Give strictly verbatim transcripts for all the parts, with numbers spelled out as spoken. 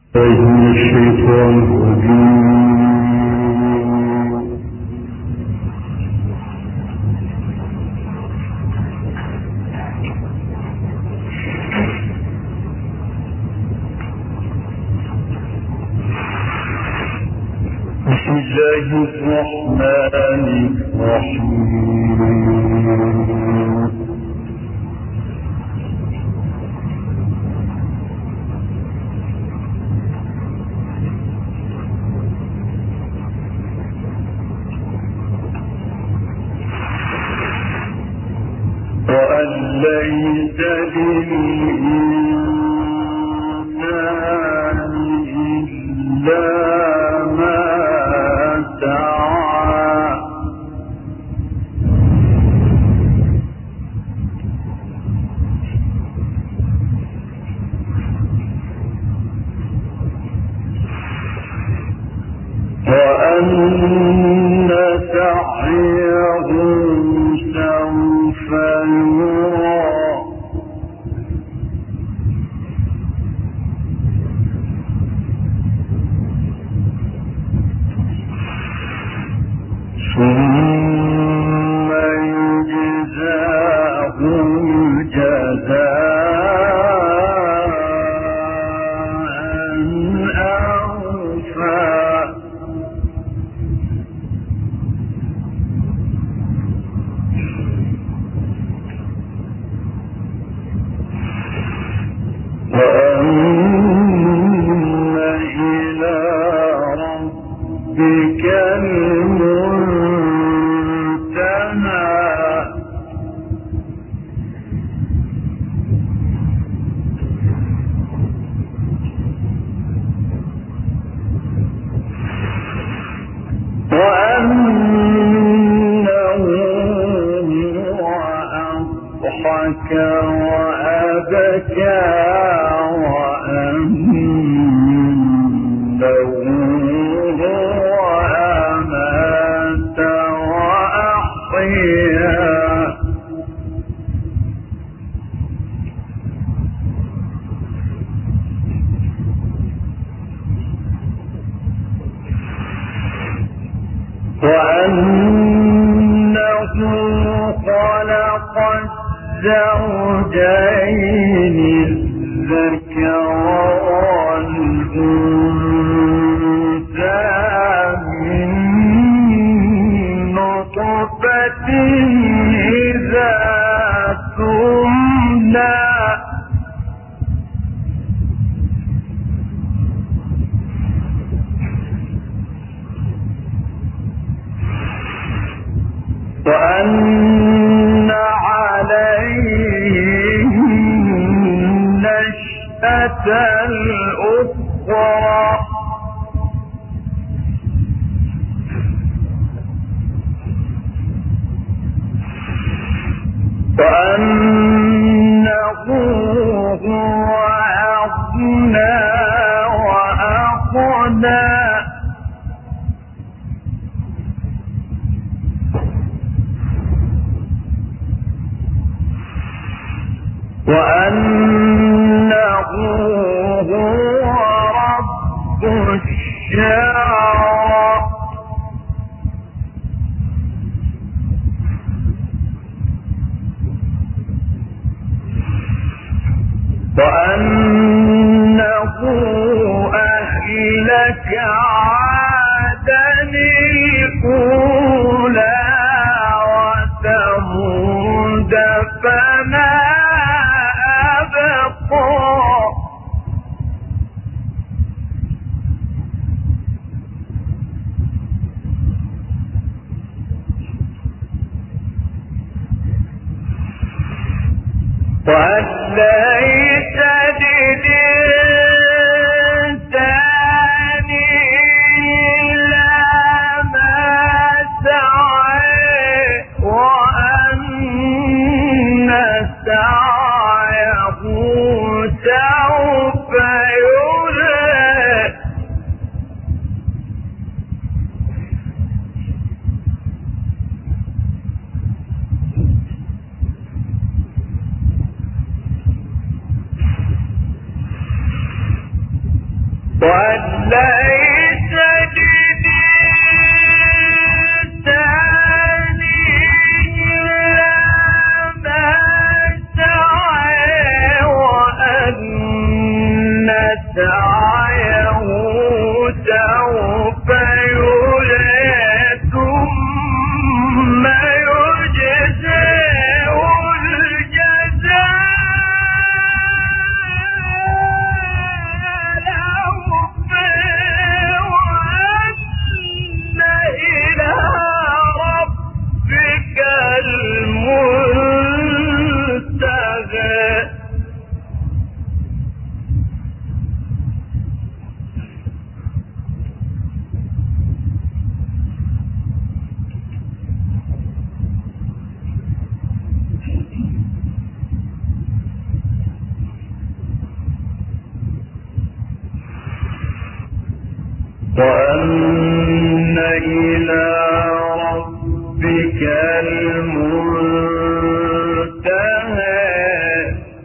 من الشيطان الرجيم. بسم الله الرحمن الرحيم. وأن ليس للإنسان إلا ما سعى وأن سعيه سوف يرى ثم يجزاه جزاء أوفى وأن إلى ربك المنتهى وأنه هو أضحك وأبكى وأنه هو أمات وأحيا وأنه خلق الزوجين الذكر والأنثى من نطفة إذا تمنى وأن عليه النشأة الأخرى وأنه هو أغنى وأقنى وأنه هو رب الشعرى وأنه أهلك عادا الأولى وثمود فما وأن ليس للإنسان إلا ما سعى وأن سعيه سوف يرى وليس للإنسان إلا ما سعى وأن سعيه سوف يرى ثم يجزاه الجزاء الأوفى وأن إلى ربك المنتهى. وأن إلى ربك المنتهى.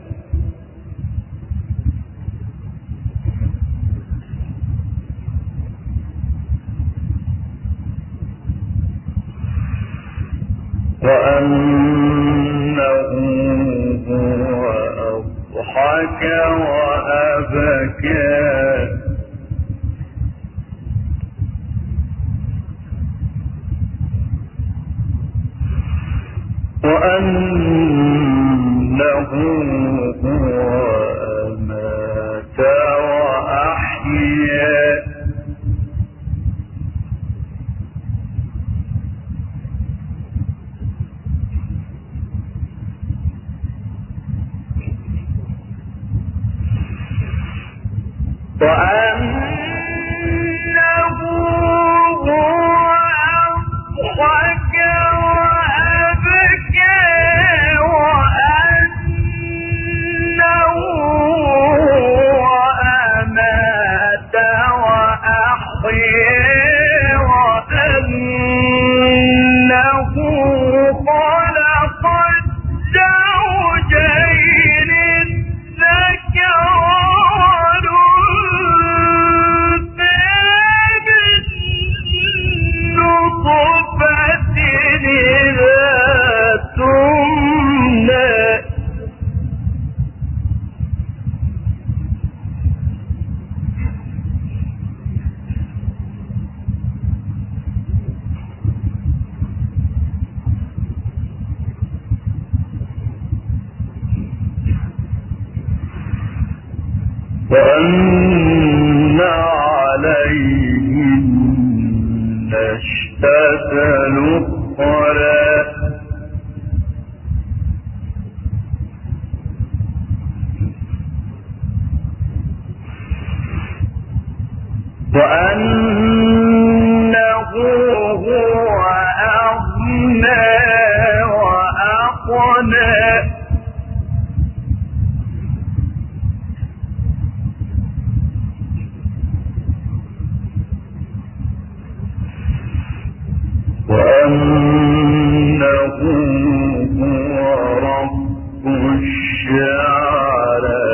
وأنه هو أضحك وأبكى. وأنه هو أمات وأحيا. وأنه هو أضحك وأبكى. وأنه هو أمات وأحيا. وأنه خلق الزوجين الذكر وأن عليه النشأة الأخرى. وأنه هو أغنى وأقنى. وأنه هو رب الشعرى.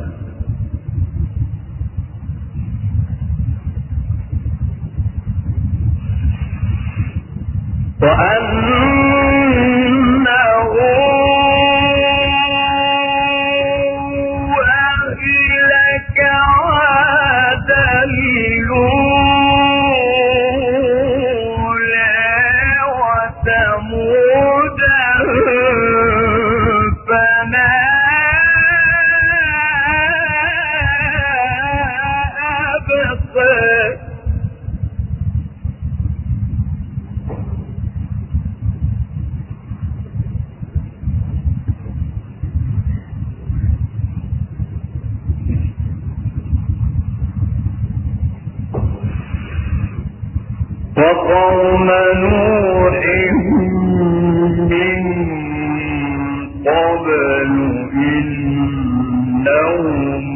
وأنه أهلك عادا ثمود فما أبقى. وقوم نوح من قبل إنهم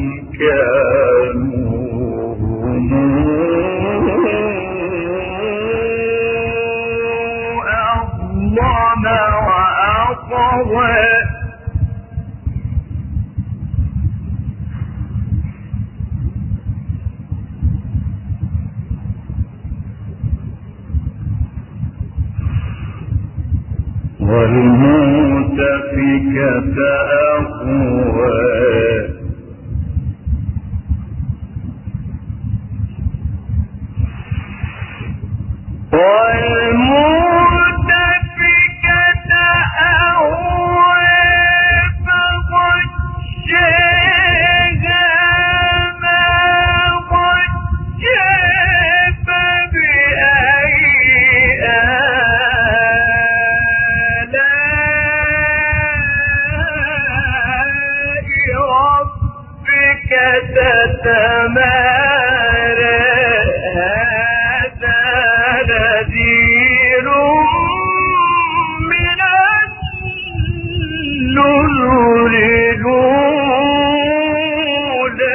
كانوا هم أظلم وأطغى. والمؤتفكة أهوى والمؤتفكة أهوى فغشاها ما غشا فبأي آلاء ربك تتمارى هذا نذير من النذر الأولى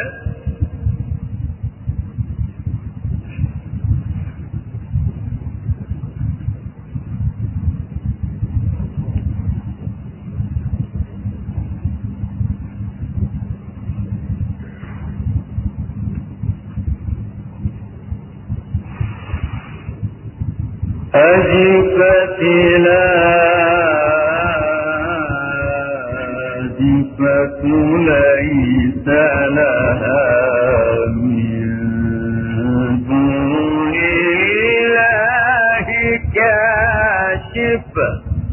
أزفت الآزفة ليس لها من دون الله كاشفة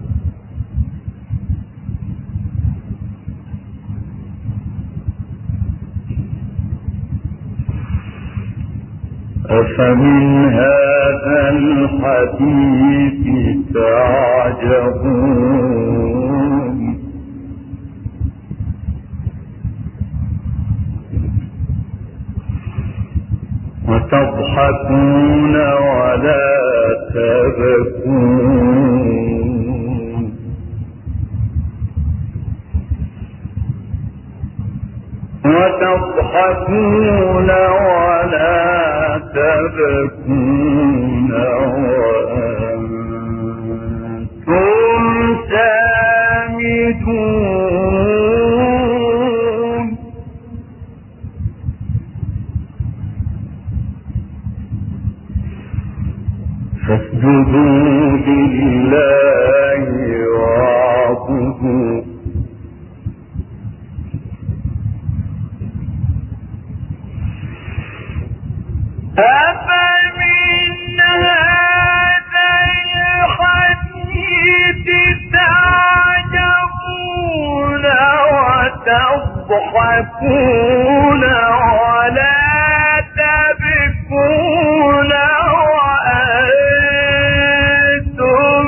أفمن هذا الحديث تعجبون وتضحكون ولا تبكون وتضحكون ولا تبكون وأنتم سامدون فاسجدوا لله واعبدوا أفمن هذا الحديث تعجبون وتضحكون ولا تبكون وأنتم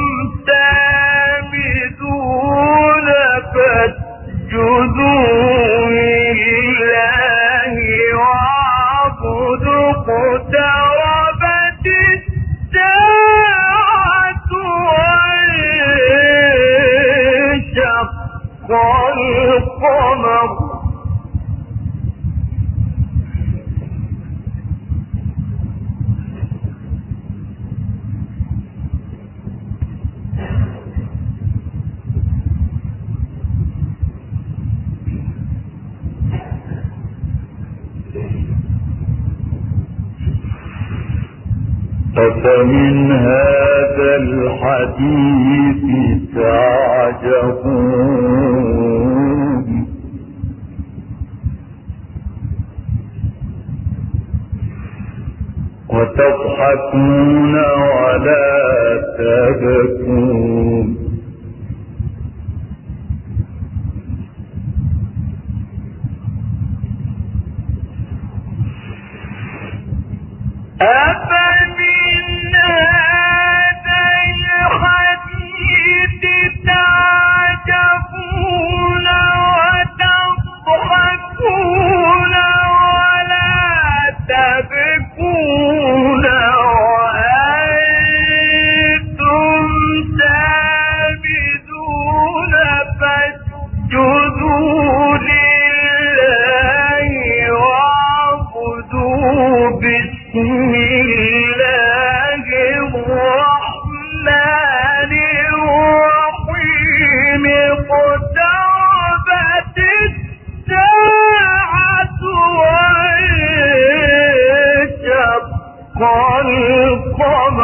سامدون فاسجدوا لله واعبدوا اقتربت الساعة وانشق القمر أفمن هذا الحديث تعجبون وتضحكون ولا تبكون أفمن هذا الحديث تعجبون وتضحكون ولا تبكون وأنتم سامدون فاسجدوا لله واعبدوا بسم الله الرحمن الرحيم اقتربت الساعة وانشق القمر